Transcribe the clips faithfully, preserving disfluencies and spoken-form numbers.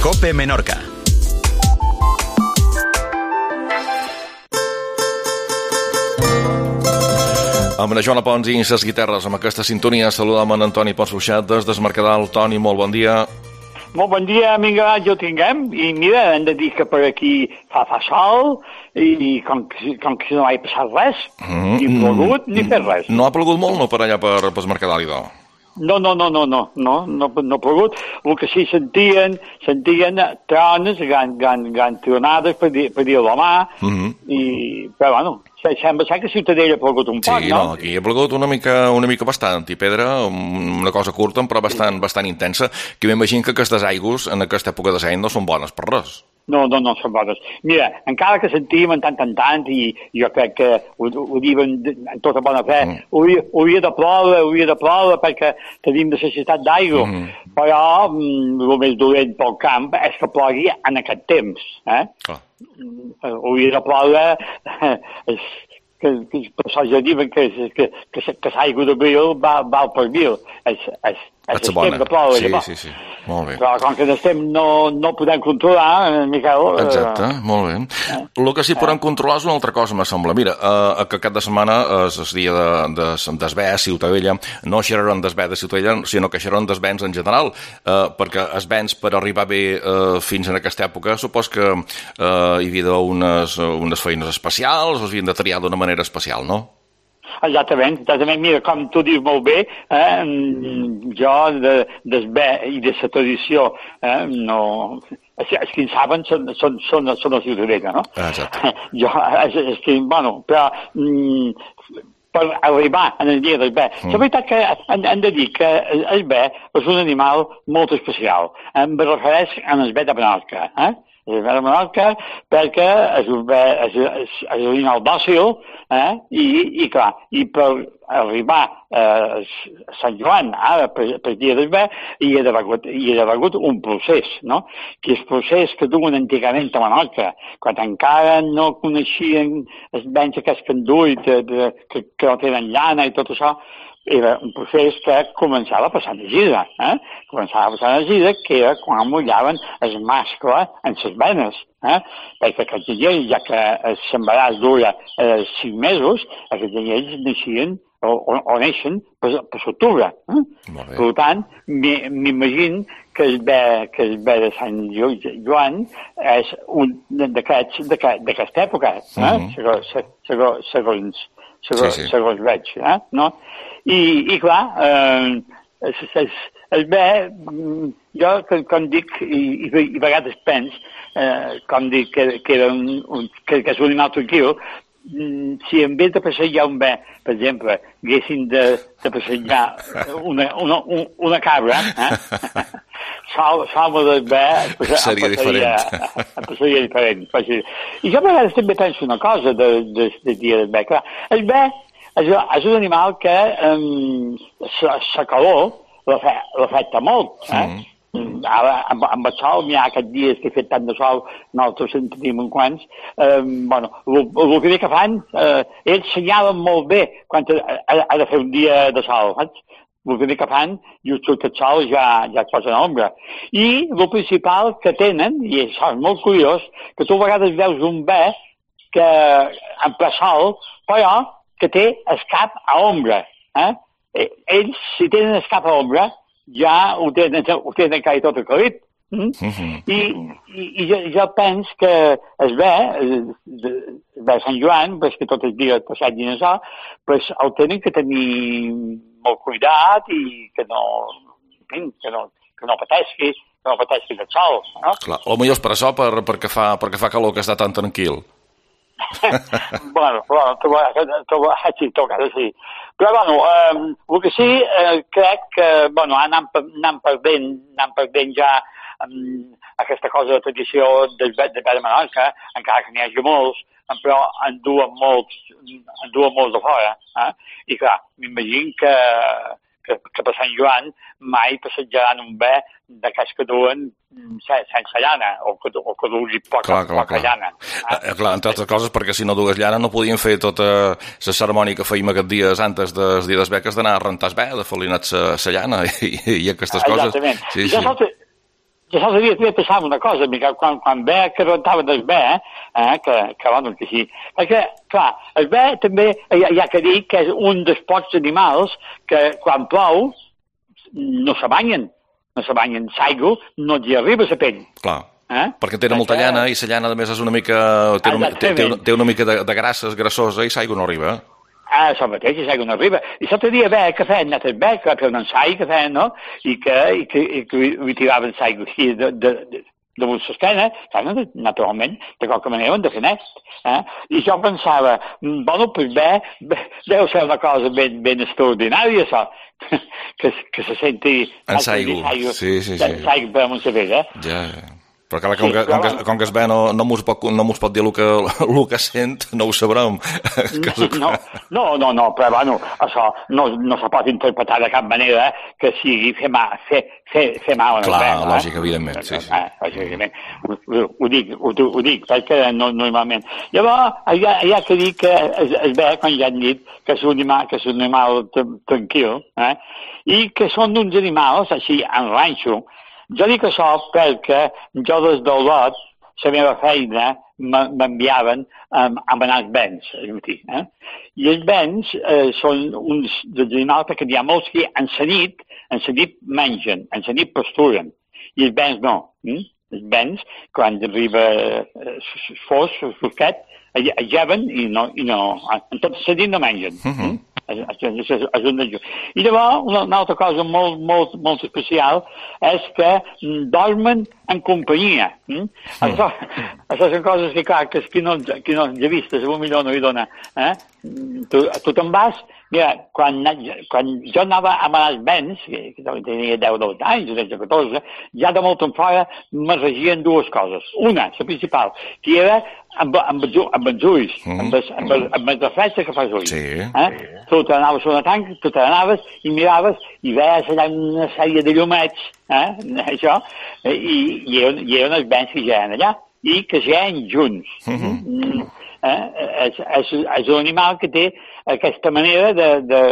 COPE Menorca. Amb la Joana Pons i ses guitarres, amb aquesta sintonia, saludem en Antoni Pons Ruixat des del Mercadal. Toni, molt bon dia. Molt bon dia, vinga, jo tinguem. I mira, hem de dir que per aquí fa, fa sol i com que, com que no ha passat res, mm, ni plogut ni fet res. No ha plogut molt, no, per allà per, per Mercadal, idò? No, no, no, no, no, no, no, no ha plogut. El que sí sentien, sentien trones, gran, gran, gran tronades per dir, per dir la mà, mm -hmm. i, però bueno, sembla ser que a Ciutadella ha plogut un poc, sí, no? Sí, no, aquí ha plogut una mica, una mica bastant, i pedra, una cosa curta, però bastant, bastant intensa, que m'imagino que aquestes aigües en aquesta època de l'any no són bones per res. No, no, no són bones. Mira, encara que sentim en tant en tant, i jo crec que ho, ho diuen en tota bona fe, mm. hauria, hauria de ploure, hauria de ploure perquè tenim necessitat d'aigua, mm. però mm, el més dolent pel camp és que plogui en aquest temps, eh? Clar. Hauria de ploure, és, que, que per això ja diuen que, que, que, que l'aigua d'abril val, val per mil, és, és, és el temps de ploure. Sí, sí, sí, molt bé. Però com que l'estem no, no podem controlar, Miquel... Exacte, eh, molt bé. Eh, el que sí podem eh. controlar és una altra cosa, me sembla. Mira, eh, que aquest de setmana és el dia de, de, d'Esbé a Ciutadella, no xerraran d'Esbé de Ciutadella, sinó que xerraran d'Esbens en general, eh, perquè Esbens, per arribar bé eh, fins en aquesta època, supos que eh, hi havia unes, unes feines especials, o havien de triar d'una manera especial, no? Exactament, exactament. Mira, com tu dius molt bé, eh, jo de, d'Esbé i de la tradició, eh, no... Els que en saben són, són, són, són els Ciutadella, no? Exacte. Jo, és, és que, bueno, però... Mm, per arribar en el dia d'Esbé. Mm. La veritat que hem, hem de dir que Esbé és un animal molt especial. Em refereix a l'Esbé de Menorca, eh? L'Esbé de Menorca perquè és un, és, és, és un animal dòcil, eh? I, i clar, i per arribar a eh, Sant Joan, ara per, per dia d'Esbé, hi ha d'haver un procés, no? Que és el procés que duen antigament a Menorca, quan encara no coneixien els béns aquests que enduï, que, que, que no tenen llana i tot això. Era un procés que començava a passar de gira, eh? Començava a passar de gira, que era quan mullaven el mascle en les venes, eh? Perquè aquests lleis, ja que l'embaràs dura eh, cinc mesos, aquests lleis naixien o, o, o neixen per, per l'octubre. Eh? Per tant, m'imagino que el bé, que el bé de Sant Joan és un d'aquesta època, eh? Mm-hmm. segons, segons, segons, segons, sí, sí. segons veig, eh? No? I, i clar, eh, es, es, es bé, jo, com dic, i, i a vegades pens, eh, com dic que, que, era un, un, que, que és un animal tranquil, si en vez de passejar un bé, per exemple, haguessin de, de passejar una, una, una cabra, eh? Salva del bé, seria diferent. Seria diferent. I jo a vegades també penso una cosa del de, de dia del bé. Clar, el bé és, és un animal que um, la calor l'afecta molt. Eh? Mm. Ara, amb, amb el sol, hi ha aquests dies que he fet tant de sol, nosaltres en tenim uns quants, eh, bueno, el primer que fan, eh, ells senyalen molt bé quan ha, ha de fer un dia de sol, saps? El primer que fan, just surt el sol, ja, ja es posen a l'ombra. I el principal que tenen, i això és molt curiós, que tu a vegades veus un bé que en ple sol, però que té el cap a ombra. Eh? Ells, si tenen el cap a ombra, ja ho tenen, ho tenen quasi tot aclarit. Mm? Mm-hmm. I, i, i jo, jo penso que es ve, es ve Sant Joan, perquè tot el dia passat i això, pues el tenen que tenir molt cuidat i que no, que no, que no pateixi, que no pateixi del sol. No? Clar, o millor és per això, per, perquè, fa, perquè fa calor que està tan tranquil. bueno, bueno, tu, tu, sí, toca, sí. Però, bueno, eh, el que sí, eh, crec que, bueno, anant, anant perdent, anant perdent ja um, aquesta cosa de tradició del de, de Menorca, encara que n'hi hagi molts, però en duen molts, en duen molts de fora, eh? I clar, m'imagino que, que, que per Sant Joan mai passejaran un bé d'aquests que duen sense llana, o que, o que dugui poca, clar, clar, poca clar. llana. Eh, clar, entre altres coses, perquè si no dugues llana no podien fer tota la cerimònia que fèiem aquests dies antes dels dies d'Esbé, que és d'anar a rentar Esbé, de fer-li la llana i, i aquestes coses. Exactament. Sí, jo, sí. Saps, jo l'altre dia també pensava una cosa, Miquel, quan, quan ve que rentaven el bé, eh, que, que, bueno, que sí, perquè, clar, el bé també hi ha, hi ha que dir que és un dels pocs animals que quan plou no se banyen, no se banyen, l'aigua no hi arriba a la pell. Clar. Eh? Perquè tenen molta llana i la llana, a més, és una mica... Té una, té, té, té una mica de, de grasses, grassosa, i l'aigua no arriba. Ah, això mateix, i l'aigua no arriba. I l'altre dia ve, que feien net el bé, que feien un ensai, que feien, no? I que, i que, i que hi tiraven l'aigua així de, de, de, de l'esquena, naturalment, de qualque manera, en de fer net. Eh? I jo pensava, bueno, pues bé, bé, deu ser una cosa ben, ben extraordinària, això, que, que se senti... En l'aigua, sí, sí, sí. L'aigua per amunt la vella. Ja, ja. Però clar, com, sí, que, com, que, com que es ve no, no mos pot, no mos pot dir el que, el que sent, no ho sabrem. No, no, no, no, però bueno, això no, no se pot interpretar de cap manera que sigui fer mal, fer, fer, fer mal. Clar, bé, lògic, eh? Evidentment, sí, sí. Eh, lògicament, ho, ho, dic, ho, ho dic, perquè no, normalment. Llavors, hi ha, hi ha que dir que es, es ve, quan ja han dit, que és un animal, que és un animal tranquil, eh? I que són uns animals, així, en ranxo. Jo dic això perquè jo des del lot, la meva feina, m'enviaven um, a anar als bens, eh? I els bens eh, són uns dels animals que hi ha molts que en la nit, en la nit mengen, en la nit pasturen, i els bens no. Eh? Els bens, quan arriba eh, fos, fosquet, es lleven i no, i no, en tot la nit no mengen. Uh -huh. És, és, és, és un I llavors, una, una altra cosa molt, molt, molt especial és que dormen en companyia. Mm? Mm. Això, això són coses que, clar, que qui no, qui no hi ha vist, potser no hi dona. Eh? Tu, tu te'n vas, mira, quan, quan jo anava a anar als bens, que, que tenia deu dotze anys, tretze catorze, ja de molt en fora me regien dues coses. Una, la principal, que era amb, amb, amb els ulls, mm. amb, els, amb, els, amb els reflexes que fas ulls. Sí. Eh? Tu te n'anaves a una tanca, tu te n'anaves i miraves i veies allà una sèrie de llumets, eh? Això, i, i, hi ha uns bens que ja eren allà i que ja eren junts. Mm-hmm. Mm, eh? és, és, és un animal que té aquesta manera de, de,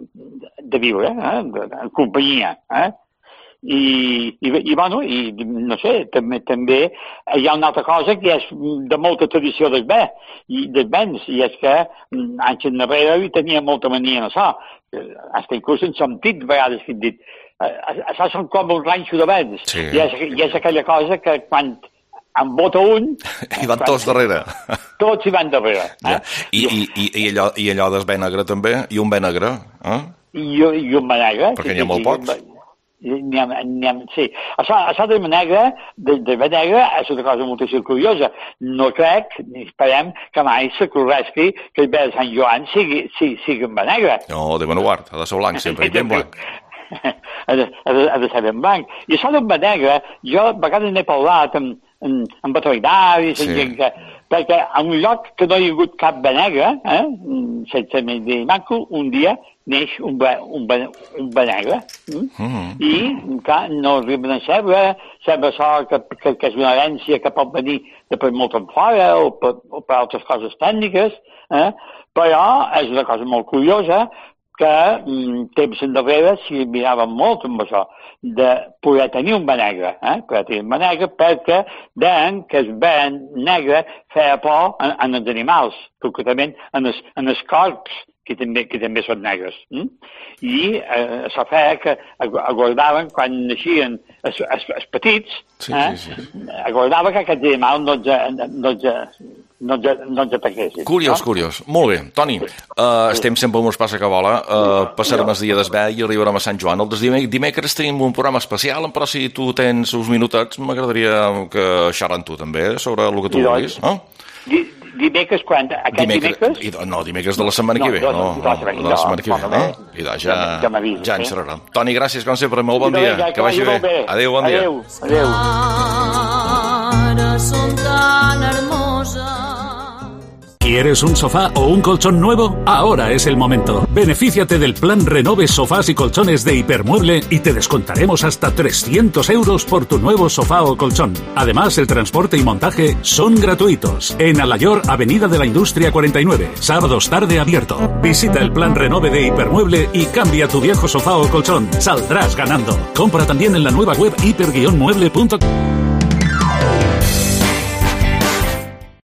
de viure, eh? de, de, en companyia. Eh? I, i, i, bueno, i no sé, també, també hi ha una altra cosa que és de molta tradició dels bé, i dels béns, i és que anys enrere hi tenia molta mania en això. Hasta inclús en sentit, vegades que he dit, això són com un ranxo de béns, sí. I, és, i és aquella cosa que quan en vota un... I van tots darrere. Tots hi van darrere. Eh? Ja. I, i, i, i, allò, I allò del bé negre també? I un bé negre? Eh? I, i un bé negre. Perquè sí, n'hi ha molt pocs. N'hi ha, n'hi ha, sí. Això, això de negre, de, de bé negre, és una cosa molt curiosa. No crec, ni esperem, que mai se corresqui que el bé de Sant Joan sigui, sigui, sigui en bé negre. No, de ben guard, ha de ser blanc sempre, i ben blanc. ha, de, ha, de, ha de ser ben blanc. I això del bé negre, jo a vegades n'he parlat amb, amb, amb veterinaris, sí. Gent que, perquè en un lloc que no hi ha hagut cap bé negre, eh, sense més dir manco, un dia neix un bé, un bé, un bé negre. Mm? Mm-hmm. I, clar, no arriben a saber, saber això que, que, que és una herència que pot venir de per molt en fora o per, o per altres coses tècniques, eh? Però és una cosa molt curiosa que mm, temps endarrere s'hi mirava molt amb això, de poder tenir un bé negre, eh? Poder tenir un bé negre perquè deien que el bé negre feia por en, en els animals, concretament en els, en els corps, que també, que també són negres. Mm? I eh, això feia que aguardaven, quan naixien els, els, els petits, sí, eh? sí, sí. aguardava que aquest animal no ens no, no, no ataquessin. Curiós, no? Curiós. Molt bé. Toni, sí. uh, estem sempre amb uns passa que vola. Uh, passarem el dia d'esvè i arribarem a Sant Joan. El dimec dimecres tenim un programa especial, però si tu tens uns minutets, m'agradaria que xerren tu també sobre el que tu vulguis. No? Di Dimecres quan? Aquest dimecres? dimecres? No, dimecres de la setmana no, que ve. No, no, no, de la setmana que ve. No? I doncs ja, ja, ja en xerrarem. Toni, gràcies, com sempre. Molt bon dia. Que vagi bé. Adéu, bon dia. Adéu. Adéu. Ara són tan hermoses. Qui ¿Quieres un sofá o un colchón nuevo? Ahora es el momento. Benefíciate del plan Renove Sofás y Colchones de Hipermueble y te descontaremos hasta trescientos euros por tu nuevo sofá o colchón. Además, el transporte y montaje son gratuitos. En Alayor, Avenida de la Industria cuarenta y nueve. Sábados tarde abierto. Visita el plan Renove de Hipermueble y cambia tu viejo sofá o colchón. Saldrás ganando. Compra también en la nueva web hiper guion mueble punto com.